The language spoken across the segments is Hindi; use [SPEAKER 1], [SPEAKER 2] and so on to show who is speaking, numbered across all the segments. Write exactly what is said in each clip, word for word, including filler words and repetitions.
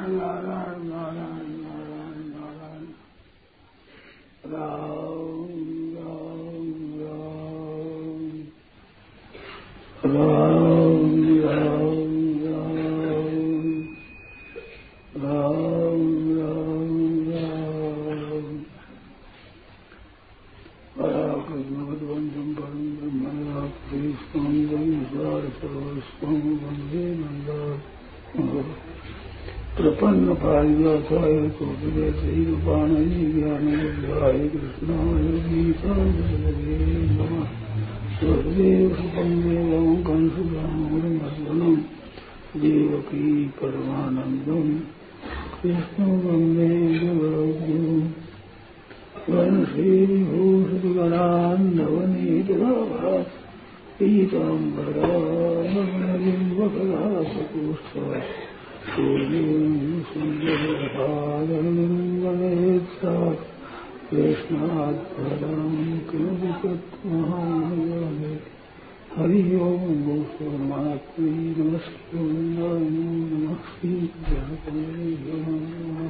[SPEAKER 1] नारायण नारायण नारायण नारायण नारायण राम राम राम राम राम राम राम भगवन्तं परं ब्रह्म सर्वस्वं वन्दे नन्दात्महं प्रपन्न पारिजाताय तोषिदेशैरुपाणये ज्ञानविद्याय कृष्णाय गीताञ्जलये नमः स्वदेव सुखं देवं कंसुरामर्दनं देवकी परमानन्दं कृष्णं वन्दे जगद्गुरुं वंशीभूषितगणान्नवनीतभाः पीताम्बरामलिम्बकलासपुष्पः सूर्यं सुन्दरभागनिर्मलेत्सात् कृष्णात्परं किमपि तत्त्वमहामयामि हरि ओं गोस्वामात्मै नमस्ते नमः श्रीगणपतये नमः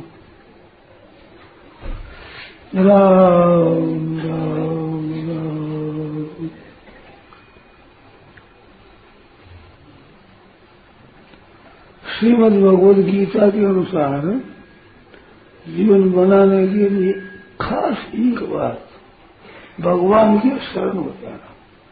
[SPEAKER 1] राम राम राम। श्रीमद् भगवद गीता के अनुसार जीवन बनाने के लिए खास एक बात भगवान के शरण हो जाना।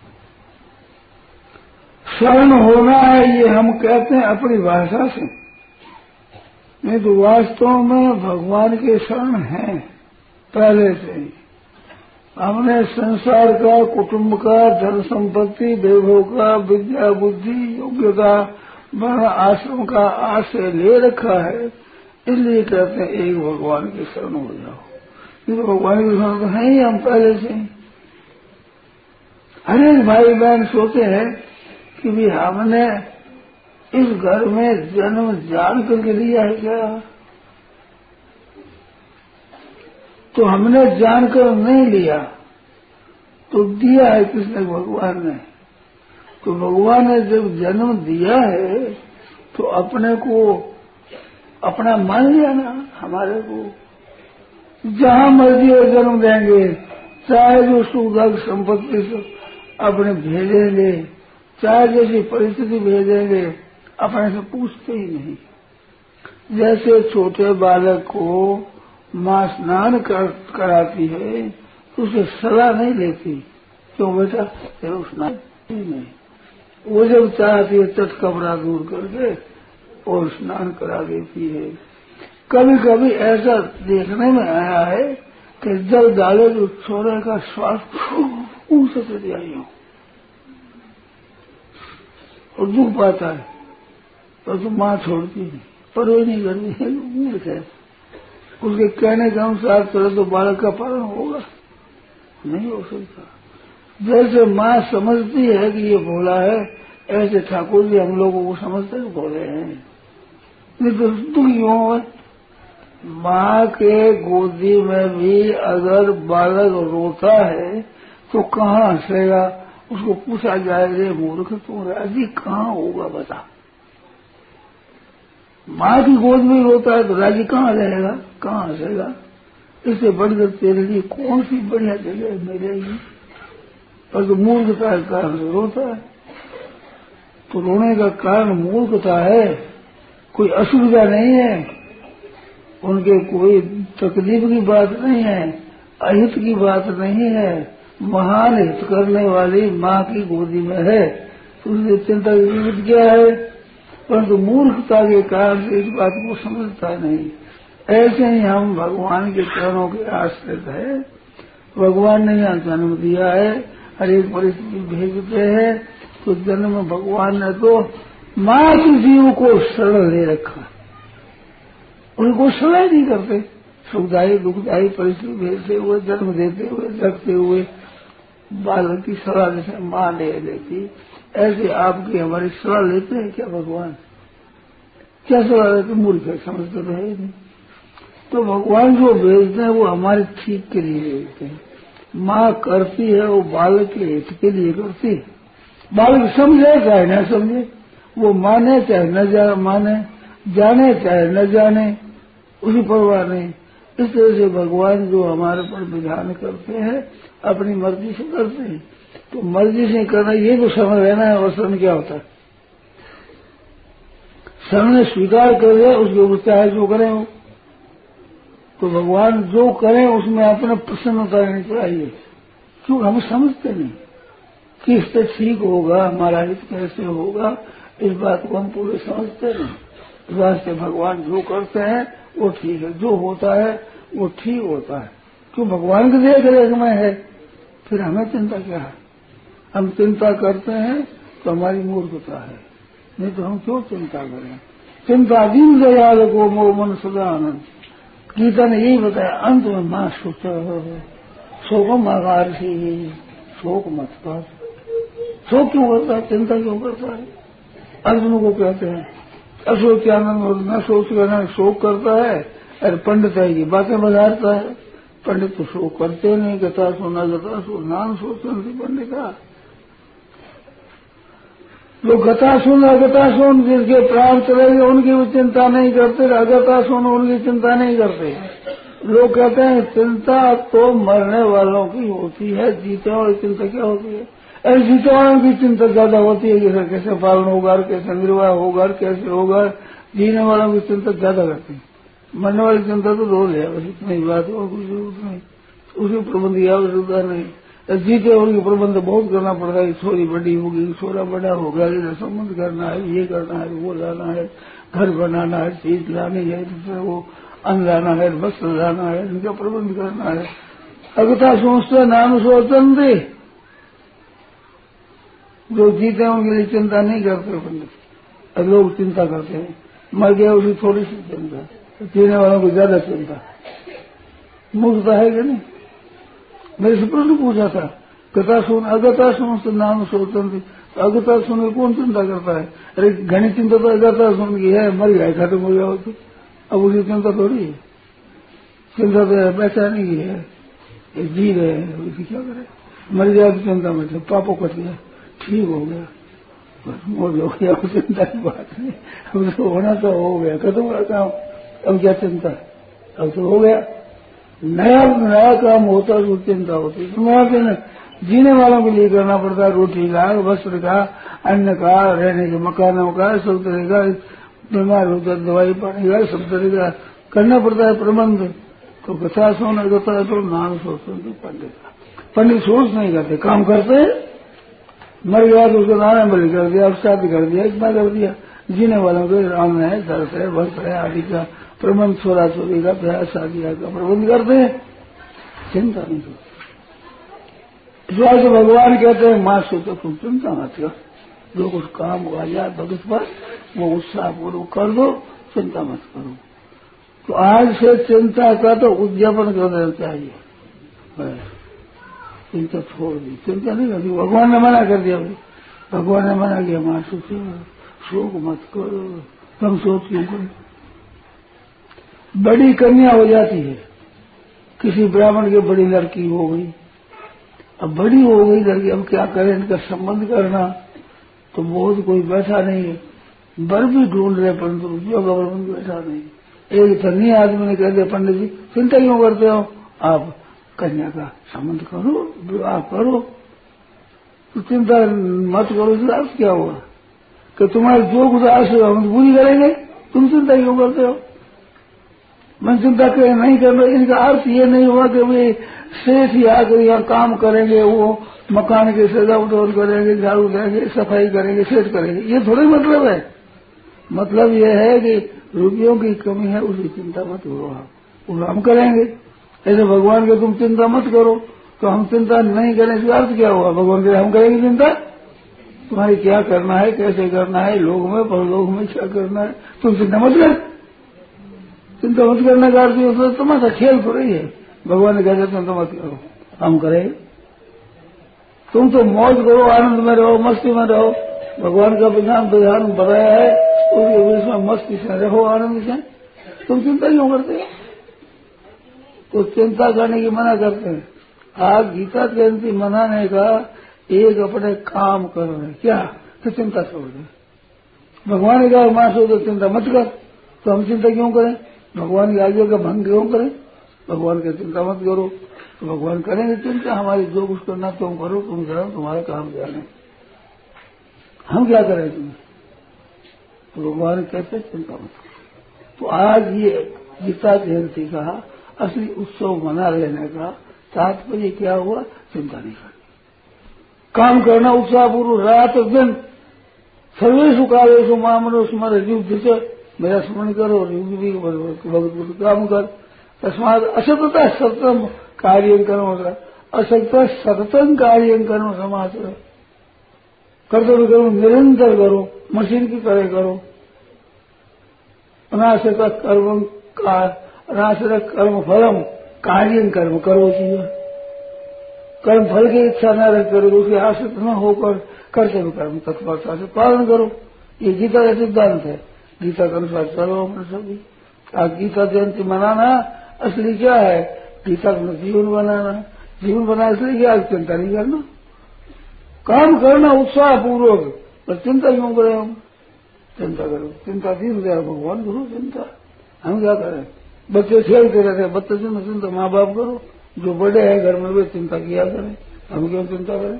[SPEAKER 1] शरण होना है ये हम कहते हैं अपनी भाषा से, नहीं तो वास्तव में भगवान के शरण हैं पहले से ही। हमने संसार का, कुटुंब का, धन संपत्ति, वैभव का, विद्या बुद्धि योग्यता वर्ण आश्रम का आश्रय ले रखा है, इसलिए कहते हैं एक भगवान के शरण हो जाओ। ये तो भगवान के शरण तो है ही हम पहले से ही। हर एक भाई बहन सोचते हैं कि भी हमने इस घर में जन्म जान करके लिया है क्या, तो हमने जानकर नहीं लिया, तो दिया है किसने? भगवान ने। तो भगवान ने जब जन्म दिया है तो अपने को अपना मान लिया ना। हमारे को जहां मर्जी हो जन्म देंगे, चाहे जो सुख संपत्ति से अपने भेजेंगे, चाहे जैसी परिस्थिति भेजेंगे, अपने से पूछते ही नहीं। जैसे छोटे बालक को माँ स्नान कर, कराती है तो उसे सलाह नहीं लेती, क्यों बेटा तेरे स्नान ही नहीं। वो जब चाहती है तट कपड़ा दूर करके और स्नान करा देती है। कभी कभी ऐसा देखने में आया है कि जल डाले तो छोरे का श्वास ऊंचे चली आई हो और दुख पाता है, पर तो माँ छोड़ती नहीं, पर वो नहीं करती है, मूर्ख है। उसके कहने के अनुसार चले तो बालक का पालन होगा? नहीं हो सकता। जैसे माँ समझती है कि ये भोला है, ऐसे ठाकुर जी हम लोगों को समझते हैं भोले हैं। नहीं तो दुख क्यों है? माँ के गोदी में भी अगर बालक रोता है तो कहाँ हंसेगा? उसको पूछा जाए रे मूर्ख तू राजी कहाँ होगा बता। माँ की गोद में रोता है तो राजी कहाँ रहेगा, कहाँ हंसेगा? इससे बढ़कर तेरे लिए कौन सी बढ़िया जगह मिलेगी? पर तो मूर्खता के कारण से रोता है। तो रोने का कारण मूर्खता है, कोई असुविधा नहीं है, उनके कोई तकलीफ की बात नहीं है, अहित की बात नहीं है, महान हित करने वाली माँ की गोदी में है, तो उसकी चिंता की जरूरत क्या है? परंतु मूर्खता के कारण से इस बात को समझता नहीं। ऐसे ही हम भगवान के चरणों के आश्रित है। भगवान ने यहाँ जन्म दिया है, हर एक परिस्थिति भेजते हैं, तो जन्म भगवान ने तो माँ के जीव को शरण ले रखा, उनको सलाह नहीं करते। सुखदायी दुखदायी परिस्थिति भेजते हुए, जन्म देते हुए, रखते हुए बालक की सलाह जैसे माँ ले लेती, ऐसे आपकी हमारी सलाह लेते हैं क्या भगवान? क्या सलाह लेते? मूर्ख है, समझते तो है ही नहीं। तो भगवान जो भेजते हैं वो हमारे ठीक के लिए भेजते हैं। माँ करती है वो बालक के हित के लिए करती है। बालक समझे चाहे न समझे, वो माने चाहे न जा माने, जाने चाहे न जाने उसी परवाह नहीं। इस तरह से भगवान जो हमारे पर विधान करते हैं अपनी मर्जी से करते हैं। तो मर्जी से करना ये तो समझ रहना है। और शरण क्या होता है? शरण ने स्वीकार कर दिया, उसके ऊपर चाहे जो करें वो। तो भगवान जो करें उसमें अपना प्रसन्नता रहनी चाहिए। क्यों? हम समझते नहीं किससे ठीक होगा, हमारा हित कैसे होगा, इस बात को हम पूरे समझते नहीं। इस वास्ते भगवान जो करते हैं वो ठीक है, जो होता है वो ठीक होता है। क्यों? भगवान के देख रेख में है। फिर हमें चिंता क्या है? हम चिंता करते हैं तो हमारी मूर्खता है, नहीं तो हम क्यों चिंता करें? चिंता दीन दयाल को मो मन सदा आनंद। गीता ने यही बताया अंत में मां सोच शोकम आकार से शोक मत कर। शोक क्यों करता है? चिंता क्यों करता है? अर्जुन को कहते हैं अशोच्यानंद न सोच कर शोक करता है। अरे पंडित है ये बातें बजारता है। पंडित तो शोक करते नहीं। गता सोना गता सो नाम सोचन पंडिता। जो गता सुन अगता सुन जिसके प्राण चलेंगे उनकी भी चिंता नहीं करते, अगता सुन उनकी चिंता नहीं करते। लोग कहते हैं चिंता तो मरने वालों की होती है, जीते वालों की चिंता क्या होती है? अरे जीते वालों की चिंता ज्यादा होती है कि कैसे पालन होगा, कैसे निर्वाह होगा, कैसे होगा। जीने वालों की चिंता ज्यादा करती है। मरने वाली चिंता तो रोज है, बस इतनी बात हो, कुछ जरूरत नहीं, उसी प्रबंध की आवश्यकता नहीं। जीते उनके प्रबंध बहुत करना पड़ता है। छोरी बड़ी होगी, छोरा बड़ा होगा, इधर संबंध करना है, ये करना है, वो लाना है, घर बनाना है, चीज लानी है, वो अन्न लाना है, वस्त्र लाना है, इनका प्रबंध करना है। अगता सोचते नाम सोचन दे। जो जीते हैं उनके लिए चिंता नहीं करते पंडित। अब लोग चिंता करते हैं, मर गया उसकी थोड़ी सी चिंता, जीने वालों को ज्यादा चिंता। मूर्खता है कि नहीं? मेरे से प्रश्न पूछा था कथा सुन अगता सुन तो नाम सोचन दे। अगता सुन के कौन चिंता करता है? अरे घनी चिंता तो अगता सुन की है, मर गया खत्म हो गया तो अब उसकी चिंता थोड़ी है। चिंता तो पहचानी की है, जी रहे हैं, उसी क्या करे? मर गया तो चिंता में पापों कट गया, ठीक हो गया, बस मौज हो गया, चिंता की बात नहीं। अब तो होना तो हो गया, खत्म हो गया काम, अब क्या चिंता? अब तो हो गया। नया नया काम होता है तो चिंता होती है। नया दिन जीने वालों के लिए करना पड़ता है, रोटी का, वस्त्र का, अन्न का, रहने के मकानों का, सब तरह का, बीमार होता दवाई पानी का, सब तरह का करना पड़ता है प्रबंध। तो कथा सोना गता तो नाम सोचते पंडित। पंडित सोच नहीं करते, काम करते हैं। मर गया तो उसको नाम बलि कर दिया, अब शादी कर दिया, इतना कर दिया। जीने वालों के राम है, दर्श है, वर्ष है आदि का प्रबंध, छोरा छोरी का ब्याह शादी का प्रबंध करते हैं, चिंता नहीं करते। जो भगवान कहते हैं मां सोचो तुम चिंता मत कर, जो कुछ काम हुआ जाए भगत पर वो उत्साह पूर्वक कर दो, चिंता मत करो। तो आज से चिंता का तो उद्यापन कर देना चाहिए, बस चिंता छोड़ दी, चिंता नहीं करती। भगवान ने मना कर दिया, भगवान ने मना किया मां सोचो शोक मत करो, तुम सोच क्यों करो? बड़ी कन्या हो जाती है, किसी ब्राह्मण की बड़ी लड़की हो गई, अब बड़ी हो गई लड़की, अब क्या करें? इनका संबंध करना तो बहुत कोई बैठा नहीं है, बर भी ढूंढ रहे परंतु रुपयों का प्रबंध बैठा नहीं। एक धनी आदमी ने कह दिया पंडित जी चिंता क्यों करते हो, आप कन्या का संबंध करो, विवाह करो, तो चिंता मत करो। तो अर्थ क्या हुआ कि तुम्हारे जो कुछ आश है हम पूरी करेंगे, तुम चिंता क्यों करते हो? मैं चिंता कर नहीं कर रहा। इनका अर्थ ये नहीं हुआ कि वे सेठ ही आकर यहाँ काम करेंगे, वो मकान की सजावट और करेंगे, झाड़ू देंगे, सफाई करेंगे, सेठ करेंगे, ये थोड़ी मतलब है। मतलब ये है कि रुपयों की कमी है, उसकी चिंता मत करो, आप वो हम करेंगे। ऐसे भगवान के तुम चिंता मत करो, तो हम चिंता नहीं करें, इसका अर्थ क्या हुआ? भगवान के हम करेंगे चिंता, तुम्हारी क्या करना है, कैसे करना है, लोग में परलोक में क्या करना है, तुम चिंता मत कर। चिंता मत करने का अर्थ तो तुम्हारा खेल तो रही है। भगवान ने कहते चिंता मत करो, हम करें। तुम तो मौज करो, आनंद में रहो, मस्ती में रहो। भगवान का विधान विधान बताया है, उसके बीच में मस्ती से रहो, आनंद से। तुम चिंता क्यों करते हो? तो चिंता करने की मना करते हैं। आज गीता जयंती मनाने का एक अपने काम कर रहे हैं, क्या? तो चिंता छोड़ दे। भगवान ने कहा मां सो तो चिंता मत कर, तो हम चिंता क्यों करें? भगवान की आज्ञा का भंग क्यों करें? भगवान की चिंता मत करो, तो भगवान करेंगे चिंता हमारी। जो कुछ करना तुम करो, तुम करो, तुम्हारा काम जाने, हम क्या करें तुम्हें? तो भगवान कहते चिंता मत करो। तो आज ये गीता जयंती का असली उत्सव मना लेने का तात्पर्य क्या हुआ? चिंता नहीं करनी, काम करना उत्साहपूर्वक रात दिन। सर्वेषु कालेषु मां मनः स्मर युद्ध से, मेरा स्मरण करो और युद्ध भी भगवत काम कर। तस्मात् असततः सततम कार्यं कर्म, असततः सततम कार्यं कर्म समाचर। कर्तव्य कर्म निरंतर करो, मशीन की तरह करो। अनाशक कर्म का अनाशक कर्म फलम कार्यं कर्म करो जीवन। कर्म फल की इच्छा न रख करो, उसके आश्रित न होकर कर्तव्य कर्म तत्परता से पालन करो। ये गीता का सिद्धांत है। गीता के अनुसार चलो अपने सभी। आज गीता जयंती मनाना असली क्या है? गीता का जीवन बनाना। जीवन बनाना इसलिए क्या? चिंता नहीं करना, काम करना उत्साह पूर्वक। पर चिंता क्यों करें हम? चिंता करो, चिंता दीन दया भगवान करो चिंता। हम क्या करें? बच्चे खेलते रहते, बच्चे से चिंता माँ बाप करो। जो बड़े हैं घर में वे चिंता किया करें, हम क्यों चिंता करें?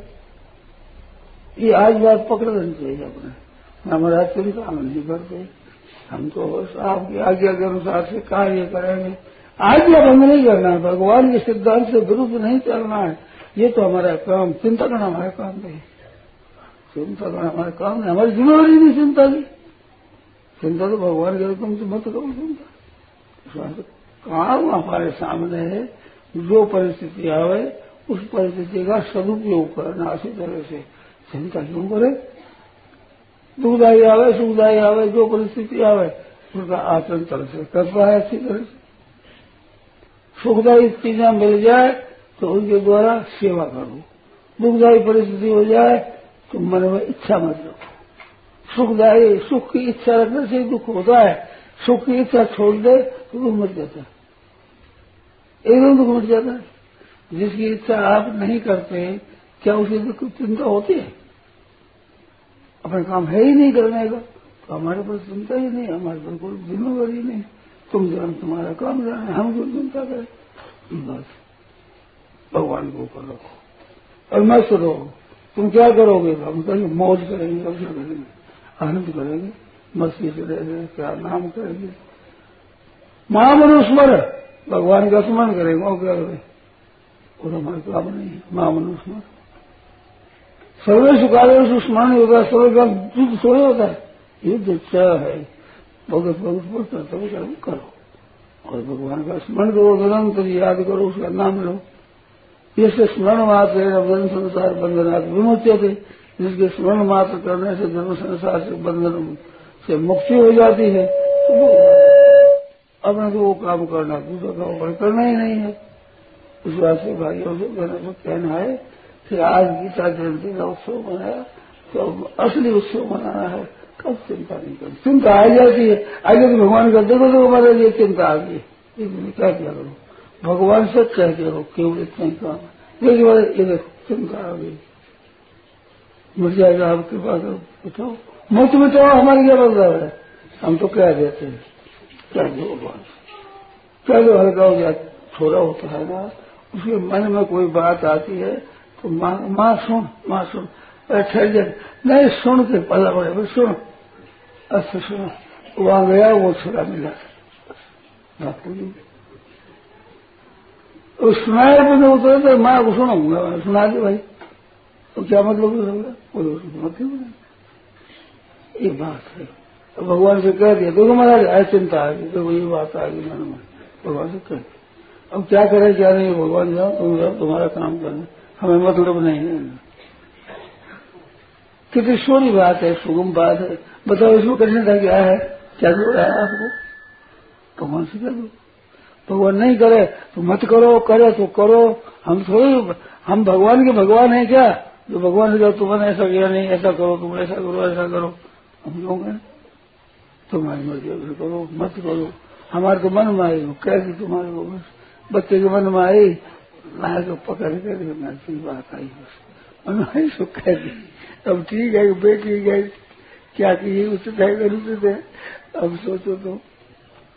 [SPEAKER 1] ये आज बात पकड़ लेनी चाहिए अपने। हमारा चिंता हम नहीं करते, हम तो बस आपकी आज्ञा के अनुसार से कार्य करेंगे। आज्ञा भंग नहीं करना है, भगवान के सिद्धांत से विरुद्ध नहीं चलना है। ये तो हमारा काम, चिंता करना हमारा काम नहीं। चिंता करना हमारा काम नहीं, हमारी जिम्मेवारी नहीं चिंता की। चिंता तो भगवान के तुम तो मत करो चिंता। काम हमारे सामने है, जो परिस्थिति आवे उस परिस्थिति का सदुपयोग करना। अच्छी तरह से चिंता क्यों करे? दुखदायी आवे सुखदायी आवे, जो परिस्थिति आवे उसका आचरण तरह से करता है अच्छी तरह से। सुखदायी चीजें मिल जाए तो उनके द्वारा सेवा करो। दुखदायी परिस्थिति हो जाए तो मन में इच्छा मत रखो। सुखदायी सुख की इच्छा रखने से दुख होता है, सुख की इच्छा छोड़ दे तो दुख मिट जाता है, एकदम दुख मिट जाता है। जिसकी इच्छा आप नहीं करते, क्या उसे दुख चिंता होती है? अपना काम है ही नहीं करने का, तो हमारे पास चिंता ही नहीं, हमारे पास कोई जिम्मेवारी नहीं। तुम जान तुम्हारा काम जाने, हम क्यों चिंता करें? बस भगवान को ऊपर रखो और मस्त रहो। तुम क्या करोगे? हम कहेंगे मौज करेंगे, अवसर करेंगे, आनंद करेंगे, मस्ती से रहेंगे, क्या नाम करेंगे, मां मनः स्मर, भगवान का स्मरण करेंगे। और क्या करें? और हमारे काम नहीं है। मां मनः स्मर, सर्वेषु कालेषु स्मरण होता है। सर्व का युद्ध थोड़े होता है, युद्ध इच्छा है। भगत भगत पर कर्तव्य कर्म करो और भगवान का स्मरण करो, निरंतर याद करो, उसका नाम लो। इससे स्मरण मात्र है संसार बंधनात् विमुच्यते। जिसके स्मरण मात्र करने से धर्म संसार से बंधन से मुक्ति हो जाती है। तो वो अपने तो वो काम करना, दूसरा काम करना ही नहीं है। इस बात से भाइयों से मेरा तो कहना है कि आज गीता जयंती का उत्सव मनाया तो असली उत्सव मनाना है। कब चिंता नहीं करनी, चिंता आ जाती है। आगे तो भगवान का देखो तो हमारे लिए चिंता आ गई, क्या क्या करो? भगवान से कह के रहो, केवल इतना ही काम है। एक बार एक चिंता आ गई, मिट जाएगा, आप कृपा करो उठाओ, मत मिटाओ, हमारी क्या बदलाव है? हम तो कह देते हैं, क्या दो भगवान, क्या जो हल्का हो जाए, थोड़ा होता है ना, उसके मन में कोई बात आती है तो माँ माँ सुन, माँ सुन, ठहर जाए, नहीं सुन के पला पड़े, सुन, अच्छा सुनो, वहां गया वो छुरा मिला, सुनाए भी नहीं उतरे तो माँ को सुनाऊंगा, सुना दी भाई, तो क्या मतलब होगा? मतलब ये बात है। तो भगवान से कह दिया, देखो महाराज ऐसी चिंता आ गई, देखो ये बात आ गई मन में, भगवान से कह दिया। अब क्या करे क्या नहीं, भगवान जाओ तुम जाओ, तुम्हारा काम करना, हमें मतलब नहीं है। कितनी सोनी बात है, सुगम बात है, बताओ इसमें कठिनता क्या है? क्या जोड़ा है आपको? भगवान से कह दो, भगवान नहीं करे तो मत करो, करे तो करो। हम थोड़ी, हम भगवान के भगवान है क्या जो भगवान से कहो तुमने ऐसा किया नहीं, ऐसा करो, तुम ऐसा करो, ऐसा करो? हम लोग हैं, तुम्हारी मर्जी करो, मत करो। हमारे तो मन में आई, कैसी तुम्हारे को बस बच्चे के मन में आई, मैं तो पकड़ कर ऐसी बात आई, बस मन में आई सो कह दी। अब ठीक है, बेटी गई क्या की उचित है, उचित है, अब सोचो तो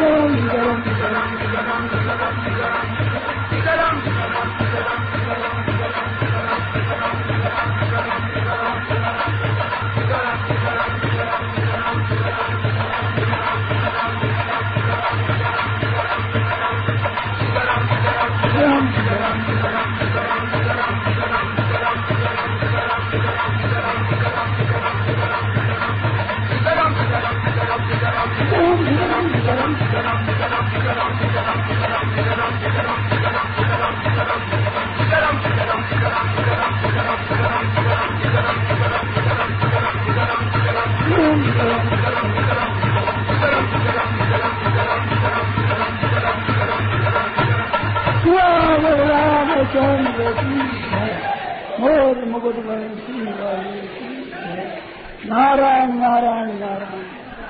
[SPEAKER 1] मोर मुकुट नारायण नारायण नारायण।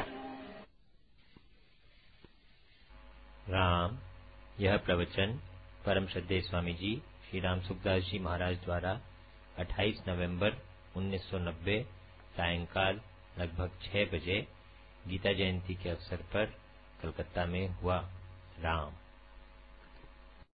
[SPEAKER 2] राम। यह प्रवचन परम श्रद्धेय स्वामी जी श्री राम सुखदास जी महाराज द्वारा अट्ठाईस नवंबर उन्नीस सौ नब्बे सायंकाल लगभग छह बजे गीता जयंती के अवसर पर कलकत्ता में हुआ। राम।